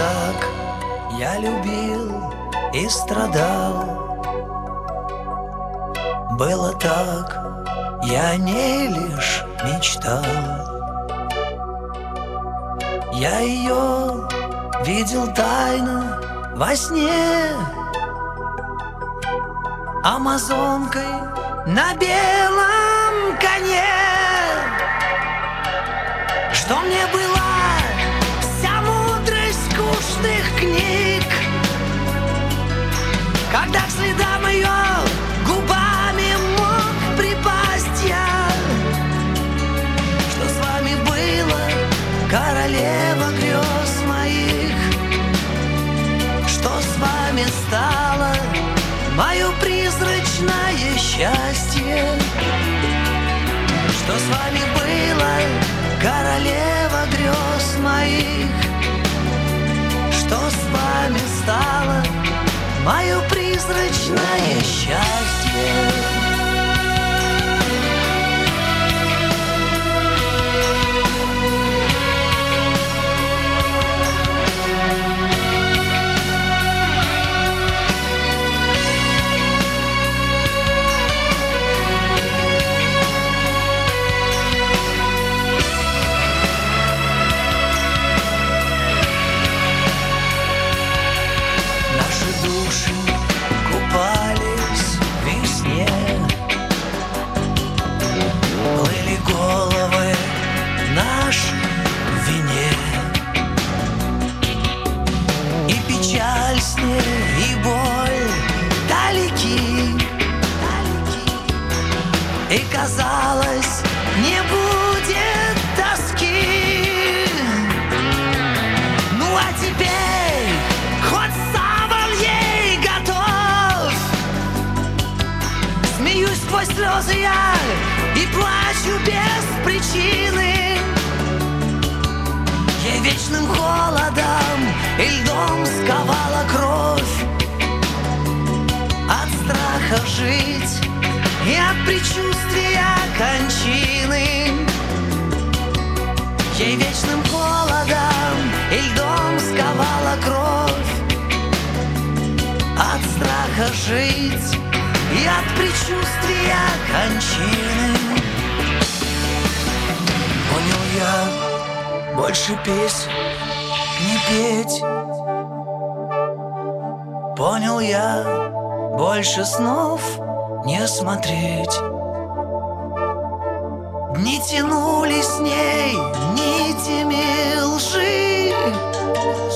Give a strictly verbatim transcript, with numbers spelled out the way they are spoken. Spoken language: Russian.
так я любил и страдал. Было так, я не лишь мечтал. Я ее видел тайно во сне, амазонкой на белом коне. Что мне была вся мудрость скучных книг, когда к следам ее губами мог припасть я. Что с вами было, королева грез моих? Что с вами стало, мое призрачное счастье? Что с вами было, королева грез моих? Что с вами стало, мое призрачное счастье? Души купались в весне, плыли головы наши в вине, и печаль с ней, и боль далеки, и казалось, не будет тоски. Ну а теперь хоть смеюсь сквозь слезы я и плачу без причины. Ей вечным холодом и льдом сковала кровь от страха жить и от предчувствия кончины. Ей вечным холодом и льдом сковала кровь от страха жить и от предчувствия кончины. Понял я, больше песен не петь. Понял я, больше снов не смотреть. Дни тянулись с ней нитями лжи,